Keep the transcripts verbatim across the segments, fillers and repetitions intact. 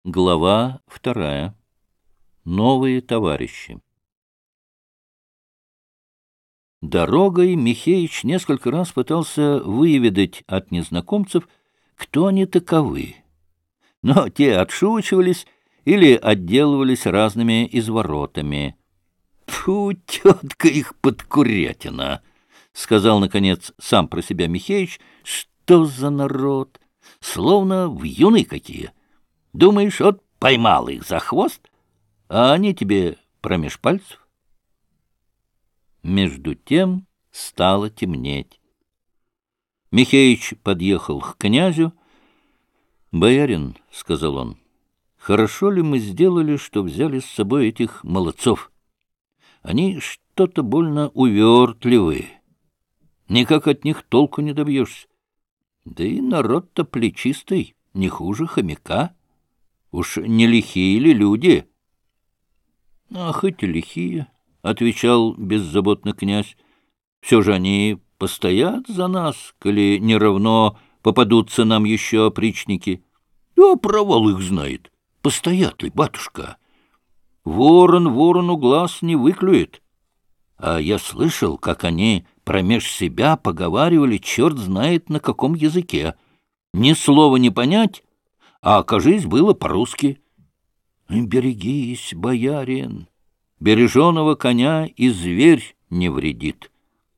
Глава вторая. Новые товарищи. Дорогой Михеич несколько раз пытался выведать от незнакомцев, кто они таковы. Но те отшучивались или отделывались разными изворотами. «Фу, тетка их подкурятина!» — сказал, наконец, сам про себя Михеич. «Что за народ? Словно вьюны какие! Думаешь, вот поймал их за хвост, а они тебе промеж пальцев?» Между тем стало темнеть. Михеич подъехал к князю. «Боярин, — сказал он, — хорошо ли мы сделали, что взяли с собой этих молодцов? Они что-то больно увертливые. Никак от них толку не добьешься. Да и народ-то плечистый, не хуже хомяка. Уж не лихие ли люди?» «А хоть и лихие, — отвечал беззаботно князь, — все же они постоят за нас, коли не равно попадутся нам еще опричники». «Да провал их знает. Постоят ли, батюшка? Ворон ворону глаз не выклюет. А я слышал, как они промеж себя поговаривали, черт знает на каком языке. Ни слова не понять, а, кажись, было по-русски. Берегись, боярин, береженого коня и зверь не вредит».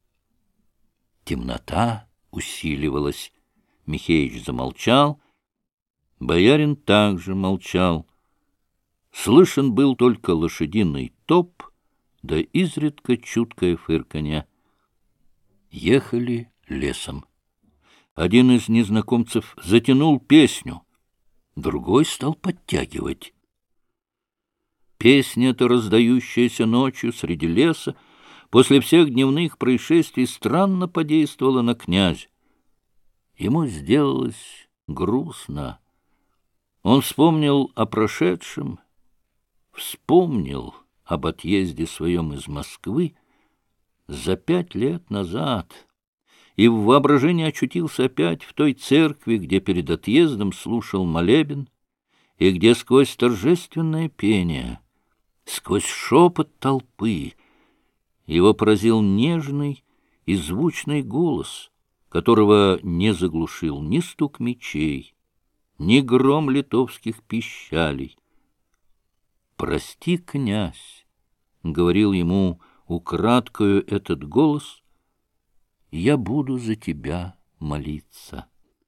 Темнота усиливалась. Михеич замолчал. Боярин также молчал. Слышен был только лошадиный топ, да изредка чуткое фырканье. Ехали лесом. Один из незнакомцев затянул песню, другой стал подтягивать. Песня-то, раздающаяся ночью среди леса, после всех дневных происшествий странно подействовала на князя. Ему сделалось грустно. Он вспомнил о прошедшем, вспомнил об отъезде своем из Москвы за пять лет назад, и в воображении очутился опять в той церкви, где перед отъездом слушал молебен, и где сквозь торжественное пение, сквозь шепот толпы его поразил нежный и звучный голос, которого не заглушил ни стук мечей, ни гром литовских пищалей. «Прости, князь, — говорил ему украдкою этот голос, — я буду за тебя молиться».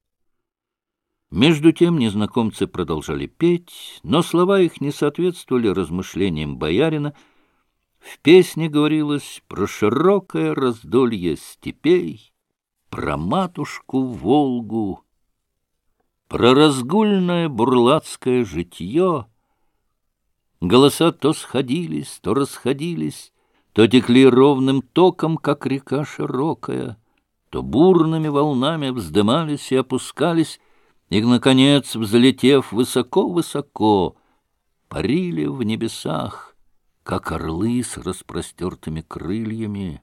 Между тем незнакомцы продолжали петь, но слова их не соответствовали размышлениям боярина. В песне говорилось про широкое раздолье степей, про матушку Волгу, про разгульное бурлацкое житье. Голоса то сходились, то расходились, то текли ровным током, как река широкая, то бурными волнами вздымались и опускались, и, наконец, взлетев высоко-высоко, парили в небесах, как орлы с распростертыми крыльями.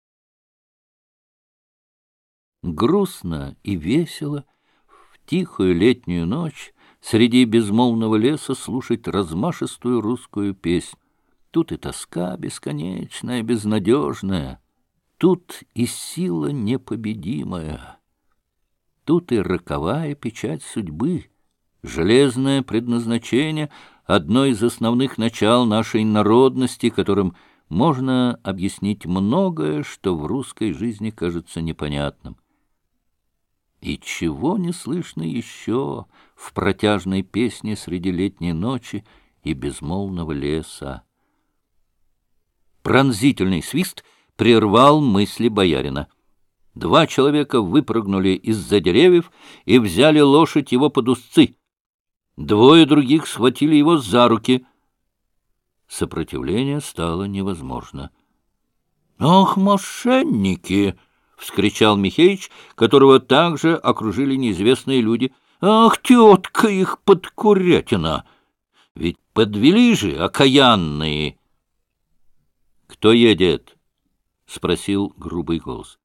Грустно и весело в тихую летнюю ночь среди безмолвного леса слушать размашистую русскую песнь. Тут и тоска бесконечная, безнадежная, тут и сила непобедимая, тут и роковая печать судьбы, железное предназначение, одно из основных начал нашей народности, которым можно объяснить многое, что в русской жизни кажется непонятным. И чего не слышно еще в протяжной песне среди летней ночи и безмолвного леса? Пронзительный свист прервал мысли боярина. Два человека выпрыгнули из-за деревьев и взяли лошадь его под узцы. Двое других схватили его за руки. Сопротивление стало невозможно. «Ах, мошенники!» — вскричал Михеич, которого также окружили неизвестные люди. «Ах, тетка их подкурятина! Ведь подвели же, окаянные!» «Кто едет?» — спросил грубый голос.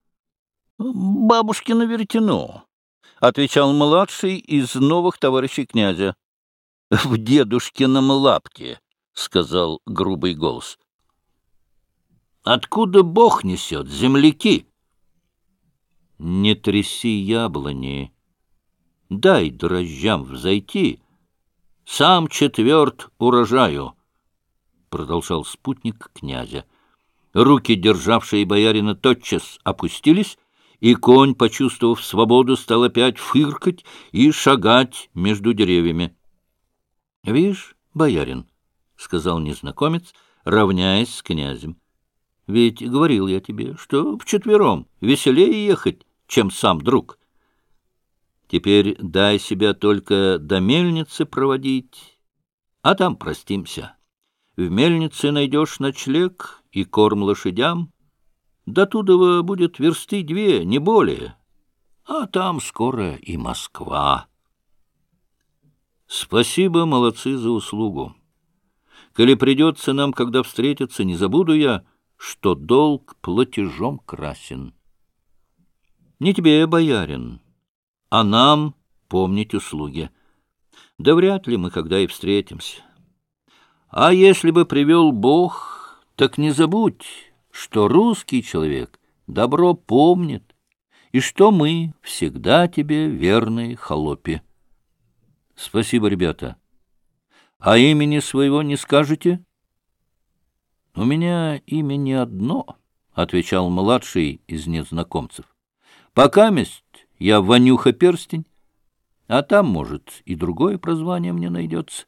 «Бабушкино веретено», — отвечал младший из новых товарищей князя. — В дедушкином лапте, — сказал грубый голос. — Откуда Бог несет, земляки? — Не тряси яблони, дай дрожжам взойти, сам четверт урожаю, — продолжал спутник князя. Руки, державшие боярина, тотчас опустились, и конь, почувствовав свободу, стал опять фыркать и шагать между деревьями. — Видишь, боярин, — сказал незнакомец, равняясь с князем, — ведь говорил я тебе, что вчетвером веселее ехать, чем сам друг. Теперь дай себя только до мельницы проводить, а там простимся. В мельнице найдешь ночлег и корм лошадям. До тудова будет версты две, не более, а там скоро и Москва. Спасибо, молодцы, за услугу. Коли придется нам, когда встретиться, не забуду я, что долг платежом красен. Не тебе, боярин, а нам помнить услуги. Да вряд ли мы когда и встретимся. А если бы привел Бог, так не забудь, что русский человек добро помнит, и что мы всегда тебе верные холопи. Спасибо, ребята. А имени своего не скажете? — У меня имя не одно, — отвечал младший из незнакомцев. — Покаместь я Ванюха Перстень, а там, может, и другое прозвание мне найдется.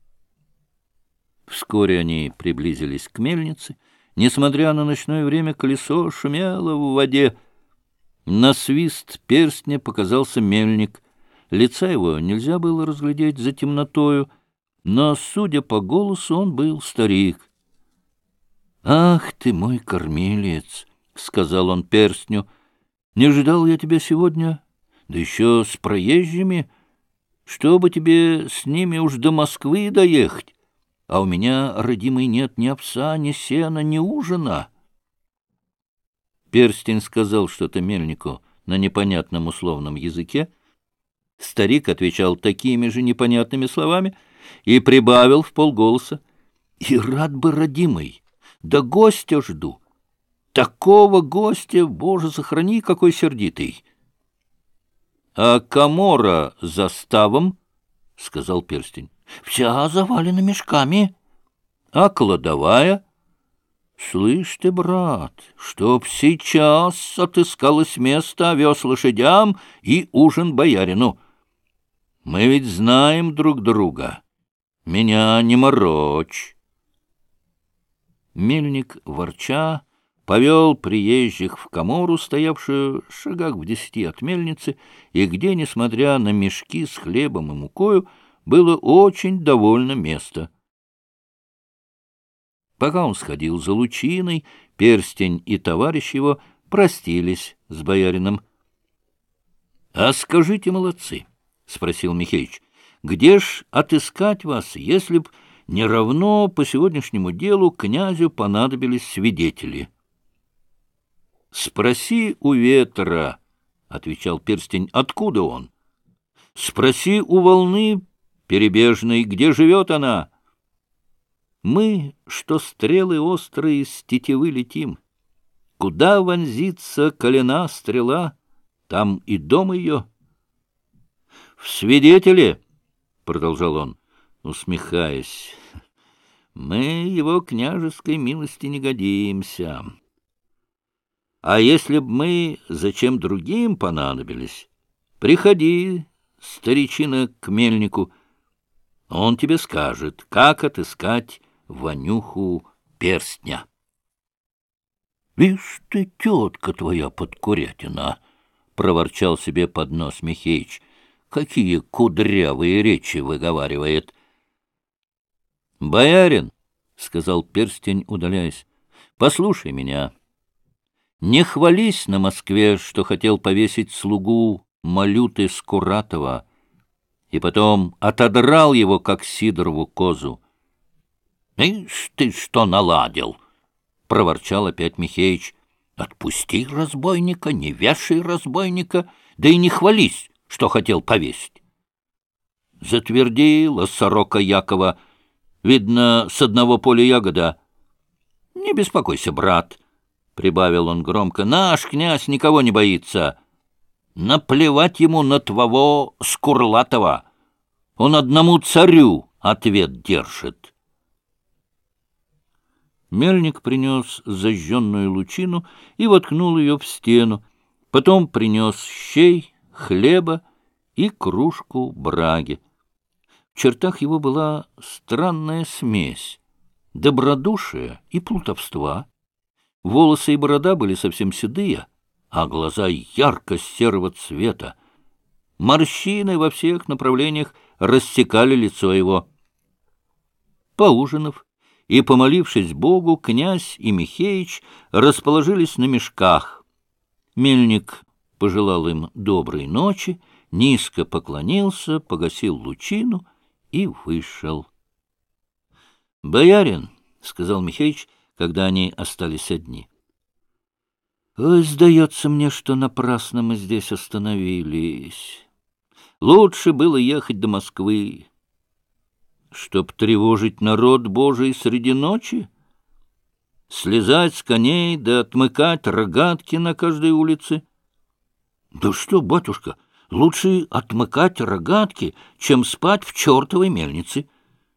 Вскоре они приблизились к мельнице. Несмотря на ночное время, колесо шумело в воде. На свист перстня показался мельник. Лица его нельзя было разглядеть за темнотою, но, судя по голосу, он был старик. — Ах ты мой кормилец! — сказал он перстню. — Не ждал я тебя сегодня, да еще с проезжими, чтобы тебе с ними уж до Москвы доехать. А у меня, родимый, нет ни овса, ни сена, ни ужина. Перстень сказал что-то мельнику на непонятном условном языке. Старик отвечал такими же непонятными словами и прибавил вполголоса: — И рад бы, родимый, да гостя жду. Такого гостя, Боже, сохрани, какой сердитый. — А камора за ставом? — сказал перстень. — Вся завалена мешками. — А кладовая? — Слышь ты, брат, чтоб сейчас отыскалось место, овес лошадям и ужин боярину. Мы ведь знаем друг друга. Меня не морочь. Мельник, ворча, повел приезжих в камору, стоявшую в шагах в десяти от мельницы, и где, несмотря на мешки с хлебом и мукою, было очень довольно место. Пока он сходил за лучиной, перстень и товарищ его простились с боярином. — А скажите, молодцы, — спросил Михеич, — где ж отыскать вас, если б не равно по сегодняшнему делу князю понадобились свидетели? — Спроси у ветра, — отвечал перстень, — откуда он? Спроси у волны перебежной, где живет она. Мы, что стрелы острые с тетивы летим. Куда вонзится колена стрела, там и дом ее. — В свидетели, — продолжал он, усмехаясь, — мы его княжеской милости не годимся. А если б мы зачем другим понадобились, приходи, старичина, к мельнику, он тебе скажет, как отыскать Ванюху Перстня. — Вишь ты, тетка твоя подкурятина! — проворчал себе под нос Михеич. — Какие кудрявые речи выговаривает! — Боярин, — сказал перстень, удаляясь, — послушай меня. Не хвались на Москве, что хотел повесить слугу Малюты Скуратова, и потом отодрал его, как Сидорову козу. — Ишь ты что наладил! — проворчал опять Михеич. — Отпусти разбойника, не вешай разбойника, да и не хвались, что хотел повесить. — Затвердила сорока Якова. Видно, с одного поля ягода. Не беспокойся, брат, — прибавил он громко, — наш князь никого не боится. Наплевать ему на твоего Скурлатова. Он одному царю ответ держит. Мельник принес зажженную лучину и воткнул ее в стену. Потом принес щей, хлеба и кружку браги. В чертах его была странная смесь добродушия и плутовства. Волосы и борода были совсем седые, а глаза ярко-серого цвета. Морщины во всех направлениях рассекали лицо его. Поужинав и помолившись Богу, князь и Михеич расположились на мешках. Мельник пожелал им доброй ночи, низко поклонился, погасил лучину и вышел. — Боярин, — сказал Михеич, когда они остались одни, — ой, сдается мне, что напрасно мы здесь остановились. Лучше было ехать до Москвы. Чтоб тревожить народ Божий среди ночи? Слезать с коней да отмыкать рогатки на каждой улице? Да что, батюшка, лучше отмыкать рогатки, чем спать в чертовой мельнице.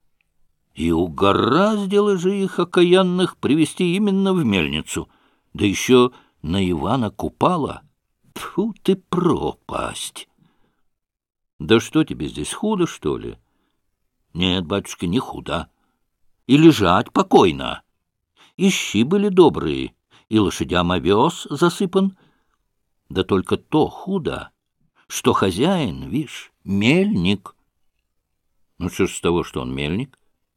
И угораздило же их, окаянных, привести именно в мельницу, да еще на Ивана Купала. Тьфу ты, пропасть! Да что тебе здесь, худо, что ли? Нет, батюшка, не худо. И лежать покойно. И щи были добрые, и лошадям овес засыпан. Да только то худо, что хозяин, вишь, мельник. Ну что ж с того, что он мельник?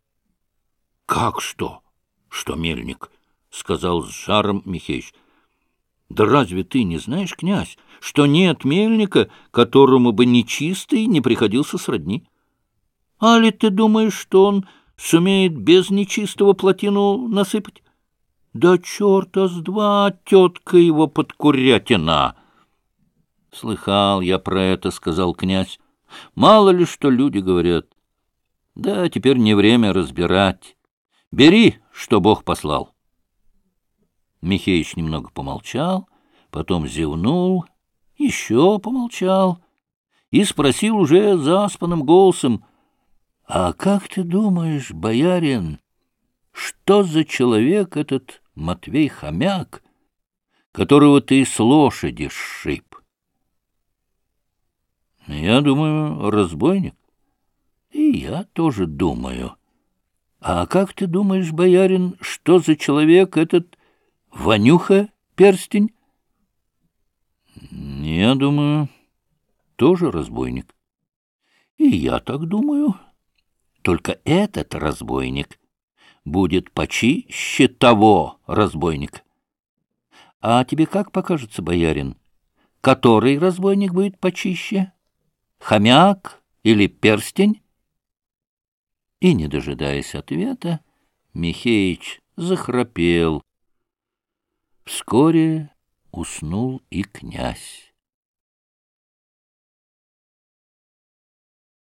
Как что, что мельник? — сказал с жаром Михеич. Да разве ты не знаешь, князь, что нет мельника, которому бы нечистый не приходился сродни? А ли ты думаешь, что он сумеет без нечистого плотину насыпать? Да черта с два, тетка его подкурятина! Слыхал я про это, — сказал князь. Мало ли что люди говорят. Да теперь не время разбирать. Бери, что Бог послал. Михеич немного помолчал, потом зевнул, еще помолчал и спросил уже заспанным голосом: — А как ты думаешь, боярин, что за человек этот Матвей Хомяк, которого ты с лошади сшиб? — Я думаю, разбойник. — И я тоже думаю. — А как ты думаешь, боярин, что за человек этот Ванюха Перстень? — Я думаю, тоже разбойник. — И я так думаю. Только этот разбойник будет почище того разбойника. А тебе как покажется, боярин, который разбойник будет почище? Хомяк или Перстень? И, не дожидаясь ответа, Михеич захрапел. Вскоре уснул и князь.